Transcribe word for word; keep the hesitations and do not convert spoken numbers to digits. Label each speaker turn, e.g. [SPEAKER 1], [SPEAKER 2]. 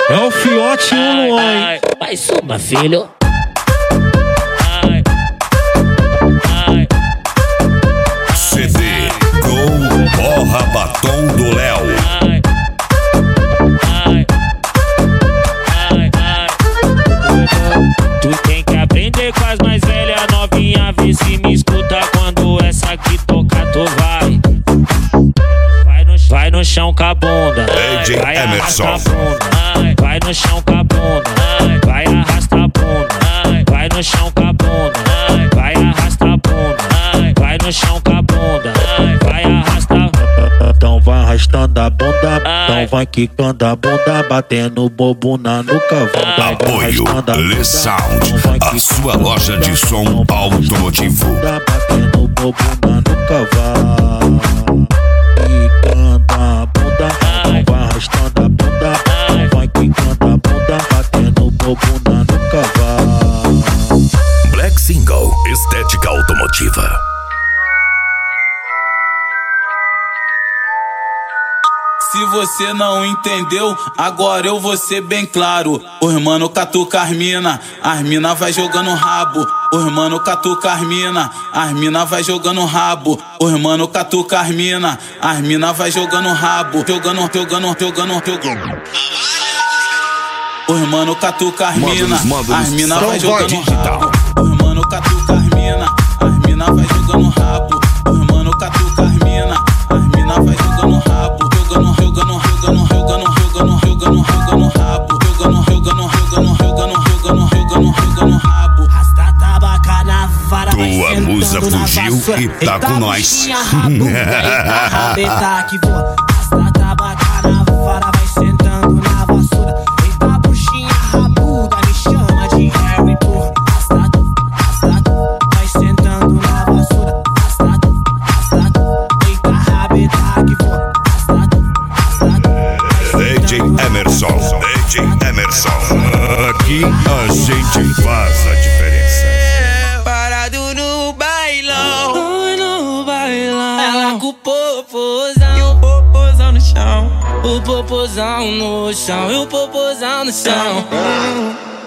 [SPEAKER 1] É o Fiote e o Luan, hein?
[SPEAKER 2] Vai suma, filho.
[SPEAKER 3] C D Gol Porra Batom do Léo.
[SPEAKER 2] Tu tem que aprender com as mais velhas, novinha, vê se me escuta quando essa aqui toca, tu vai. Vai no, vai no chão com a bunda,
[SPEAKER 3] D J
[SPEAKER 2] vai
[SPEAKER 3] Emerson.
[SPEAKER 2] arrasta a bunda. Vai no chão com a bunda, vai arrasta a bunda. Vai no chão com a bunda, vai arrasta a bunda. Vai no chão com a bunda, vai arrasta a bunda.
[SPEAKER 1] Então vai arrastando a bunda, então vai quicando a bunda, batendo bobo na nuca.
[SPEAKER 3] Apoio Le Sound, a sua loja de som automotivo.
[SPEAKER 1] Batendo bobo na nuca, vai quicando a bunda, então vai arrastando a bunda, então vai quicando a bunda, batendo bobo na nuca, vai.
[SPEAKER 3] Black Single, estética automotiva.
[SPEAKER 4] Se você não entendeu, agora eu vou ser bem claro. Os mano catuca as mina, as mina vai jogando rabo. Os mano catuca as mina, as mina vai jogando rabo. Os mano catuca as mina, as mina vai jogando rabo. Jogando, jogando, jogando, jogando. Os mano catuca as mina, as mina vai jogando rabo. Os mano catuca as mina, as mina vai jogando rabo. Os mano catuca as mina, as mina vai jogando rabo. Jogando, jogando, jogando, jogando, jogando, jogando, jogando rabo. Jogando, jogando, jogando, jogando, jogando, jogando, jogando rabo.
[SPEAKER 5] Rasta tabaca na vara,
[SPEAKER 3] Tua musa fugiu e tá com nós.
[SPEAKER 5] Rabeta que voa. Rasta tabaca na vara, vai sentando na vassoura. Eita buchinha rabuda, me chama de Harry Potter. Rasta, rasta, vai sentando na vassoura. Rasta, rasta, eita rabeta que voa.
[SPEAKER 3] D J Emerson, D J Emerson. Aqui a gente faz a diferença.
[SPEAKER 5] Parado no bailão, no bailão. Ela com o popozão e o popozão no chão. O popozão no chão e o popozão no chão.